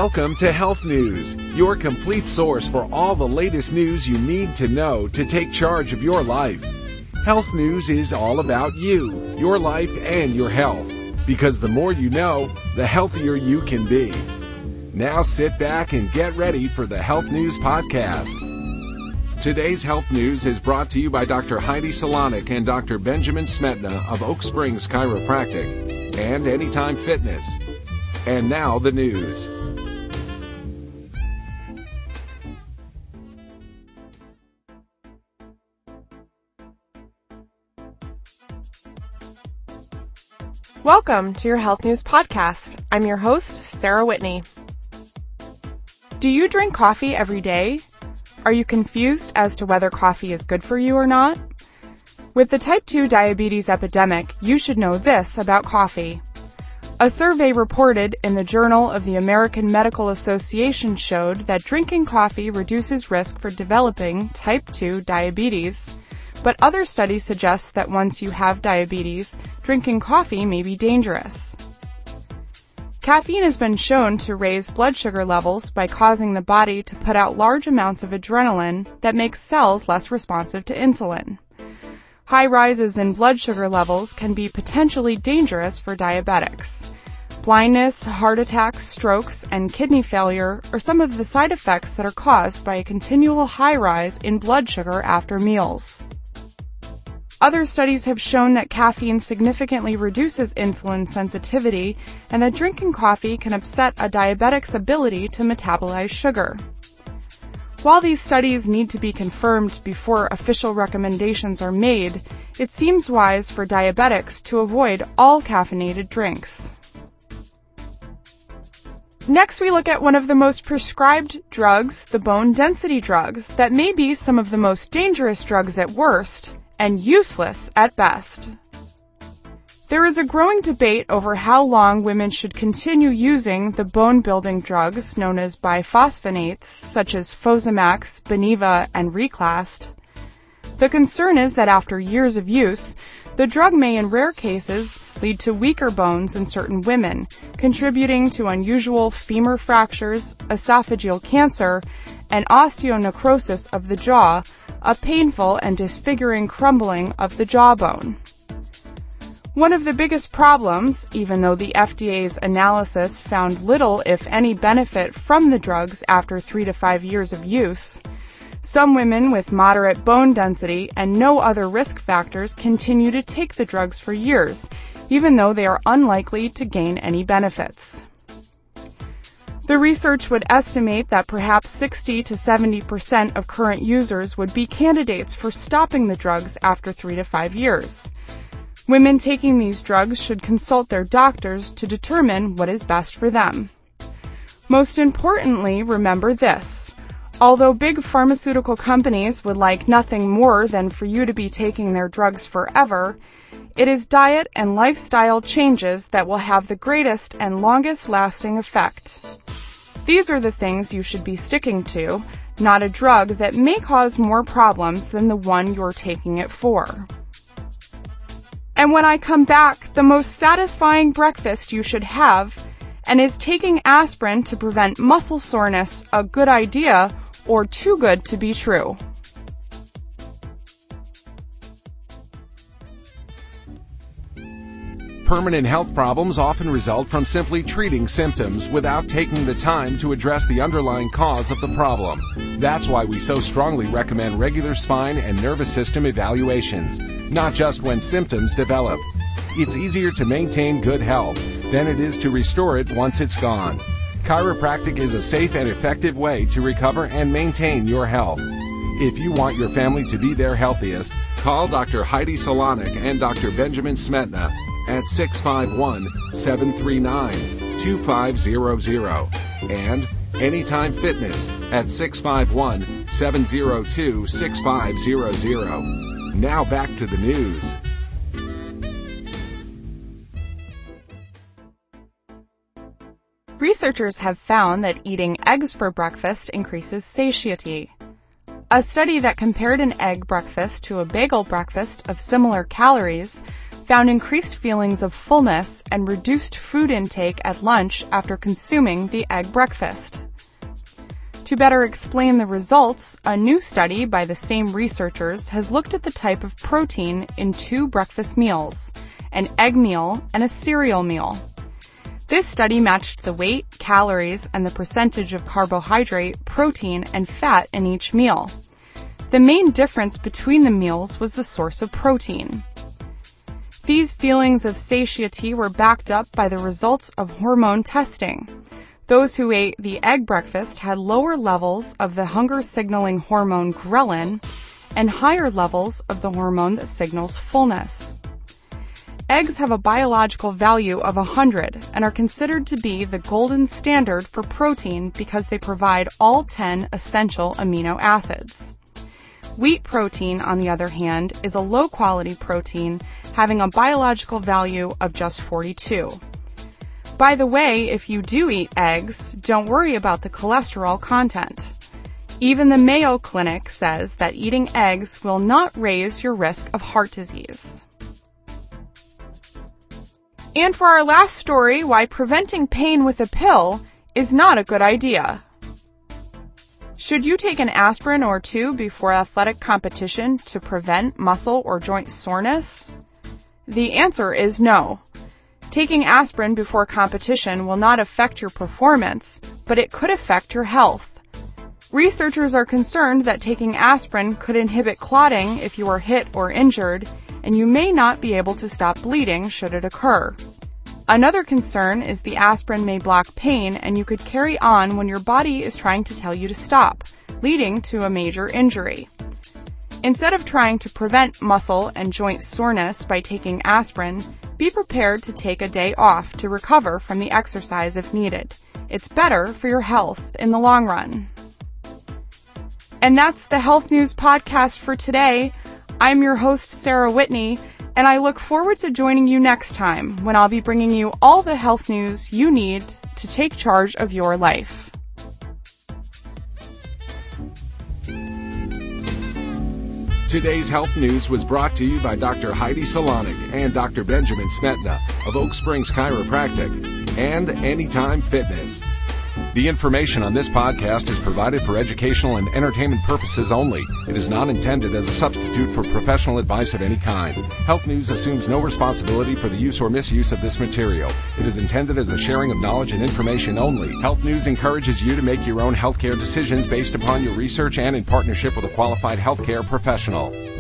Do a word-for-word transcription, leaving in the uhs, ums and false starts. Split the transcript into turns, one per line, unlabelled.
Welcome to Health News, your complete source for all the latest news you need to know to take charge of your life. Health News is all about you, your life, and your health. Because the more you know, the healthier you can be. Now sit back and get ready for the Health News Podcast. Today's Health News is brought to you by Doctor Heidi Solanek and Doctor Benjamin Smetna of Oak Springs Chiropractic and Anytime Fitness. And now the news.
Welcome to your Health News Podcast. I'm your host, Sarah Whitney. Do you drink coffee every day? Are you confused as to whether coffee is good for you or not? With the type two diabetes epidemic, you should know this about coffee. A survey reported in the Journal of the American Medical Association showed that drinking coffee reduces risk for developing type two diabetes. But other studies suggest that once you have diabetes, drinking coffee may be dangerous. Caffeine has been shown to raise blood sugar levels by causing the body to put out large amounts of adrenaline that makes cells less responsive to insulin. High rises in blood sugar levels can be potentially dangerous for diabetics. Blindness, heart attacks, strokes, and kidney failure are some of the side effects that are caused by a continual high rise in blood sugar after meals. Other studies have shown that caffeine significantly reduces insulin sensitivity and that drinking coffee can upset a diabetic's ability to metabolize sugar. While these studies need to be confirmed before official recommendations are made, it seems wise for diabetics to avoid all caffeinated drinks. Next, we look at one of the most prescribed drugs, the bone density drugs, that may be some of the most dangerous drugs at worst and useless at best. There is a growing debate over how long women should continue using the bone-building drugs known as biphosphonates, such as Fosamax, Beniva, and Reclast. The concern is that after years of use, the drug may in rare cases lead to weaker bones in certain women, contributing to unusual femur fractures, esophageal cancer, and osteonecrosis of the jaw, a painful and disfiguring crumbling of the jawbone. One of the biggest problems, even though the F D A's analysis found little, if any, benefit from the drugs after three to five years of use, some women with moderate bone density and no other risk factors continue to take the drugs for years, even though they are unlikely to gain any benefits. The research would estimate that perhaps sixty to seventy percent of current users would be candidates for stopping the drugs after three to five years. Women taking these drugs should consult their doctors to determine what is best for them. Most importantly, remember this. Although big pharmaceutical companies would like nothing more than for you to be taking their drugs forever, it is diet and lifestyle changes that will have the greatest and longest lasting effect. These are the things you should be sticking to, not a drug that may cause more problems than the one you're taking it for. And when I come back, the most satisfying breakfast you should have, and is taking aspirin to prevent muscle soreness a good idea or too good to be true?
Permanent health problems often result from simply treating symptoms without taking the time to address the underlying cause of the problem. That's why we so strongly recommend regular spine and nervous system evaluations, not just when symptoms develop. It's easier to maintain good health than it is to restore it once it's gone. Chiropractic is a safe and effective way to recover and maintain your health. If you want your family to be their healthiest, call Doctor Heidi Solanek and Doctor Benjamin Smetna at six five one, seven three nine, two five zero zero and Anytime Fitness at six five one, seven zero two, six five zero zero. Now back to the news.
Researchers have found that eating eggs for breakfast increases satiety. A study that compared an egg breakfast to a bagel breakfast of similar calories found increased feelings of fullness and reduced food intake at lunch after consuming the egg breakfast. To better explain the results, a new study by the same researchers has looked at the type of protein in two breakfast meals, an egg meal and a cereal meal. This study matched the weight, calories, and the percentage of carbohydrate, protein, and fat in each meal. The main difference between the meals was the source of protein. These feelings of satiety were backed up by the results of hormone testing. Those who ate the egg breakfast had lower levels of the hunger-signaling hormone ghrelin and higher levels of the hormone that signals fullness. Eggs have a biological value of one hundred and are considered to be the golden standard for protein because they provide all ten essential amino acids. Wheat protein, on the other hand, is a low-quality protein having a biological value of just forty-two. By the way, if you do eat eggs, don't worry about the cholesterol content. Even the Mayo Clinic says that eating eggs will not raise your risk of heart disease. And for our last story, why preventing pain with a pill is not a good idea. Should you take an aspirin or two before athletic competition to prevent muscle or joint soreness? The answer is no. Taking aspirin before competition will not affect your performance, but it could affect your health. Researchers are concerned that taking aspirin could inhibit clotting if you are hit or injured, and you may not be able to stop bleeding should it occur. Another concern is the aspirin may block pain and you could carry on when your body is trying to tell you to stop, leading to a major injury. Instead of trying to prevent muscle and joint soreness by taking aspirin, be prepared to take a day off to recover from the exercise if needed. It's better for your health in the long run. And that's the Health News Podcast for today. I'm your host, Sarah Whitney, and I look forward to joining you next time when I'll be bringing you all the health news you need to take charge of your life.
Today's health news was brought to you by Doctor Heidi Salonik and Doctor Benjamin Smetna of Oak Springs Chiropractic and Anytime Fitness. The information on this podcast is provided for educational and entertainment purposes only. It is not intended as a substitute for professional advice of any kind. Health News assumes no responsibility for the use or misuse of this material. It is intended as a sharing of knowledge and information only. Health News encourages you to make your own healthcare decisions based upon your research and in partnership with a qualified healthcare professional.